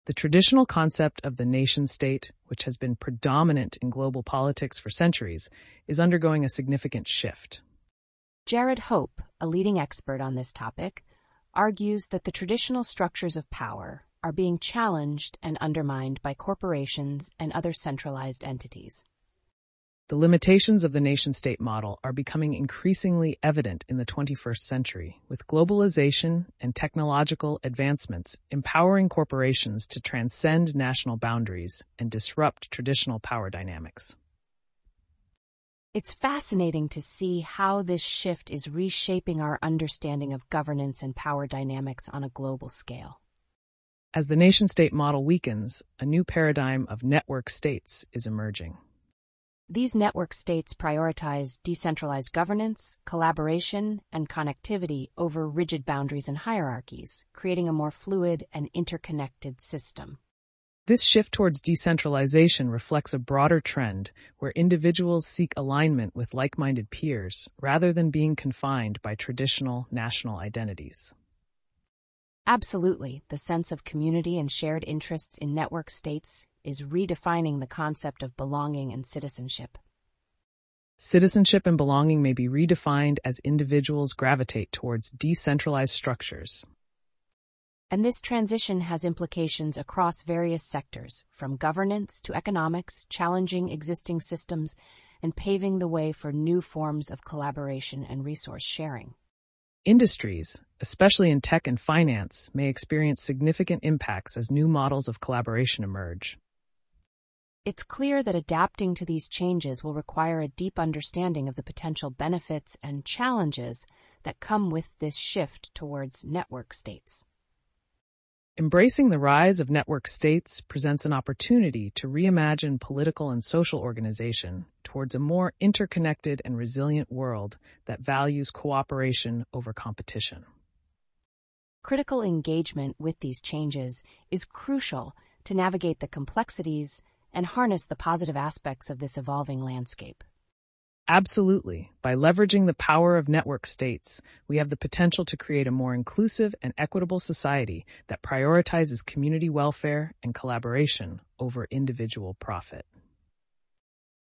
The traditional concept of the nation-state, which has been predominant in global politics for centuries, is undergoing a significant shift. Jared Hope, a leading expert on this topic, argues that the traditional structures of power are being challenged and undermined by corporations and other centralized entities. The limitations of the nation-state model are becoming increasingly evident in the 21st century, with globalization and technological advancements empowering corporations to transcend national boundaries and disrupt traditional power dynamics. It's fascinating to see how this shift is reshaping our understanding of governance and power dynamics on a global scale. As the nation-state model weakens, a new paradigm of network states is emerging. These network states prioritize decentralized governance, collaboration, and connectivity over rigid boundaries and hierarchies, creating a more fluid and interconnected system. This shift towards decentralization reflects a broader trend where individuals seek alignment with like-minded peers rather than being confined by traditional national identities. Absolutely, the sense of community and shared interests in network states is redefining the concept of belonging and citizenship. Citizenship and belonging may be redefined as individuals gravitate towards decentralized structures. And this transition has implications across various sectors, from governance to economics, challenging existing systems and paving the way for new forms of collaboration and resource sharing. Industries, especially in tech and finance, may experience significant impacts as new models of collaboration emerge. It's clear that adapting to these changes will require a deep understanding of the potential benefits and challenges that come with this shift towards network states. Embracing the rise of network states presents an opportunity to reimagine political and social organization towards a more interconnected and resilient world that values cooperation over competition. Critical engagement with these changes is crucial to navigate the complexities and harness the positive aspects of this evolving landscape. Absolutely. By leveraging the power of network states, we have the potential to create a more inclusive and equitable society that prioritizes community welfare and collaboration over individual profit.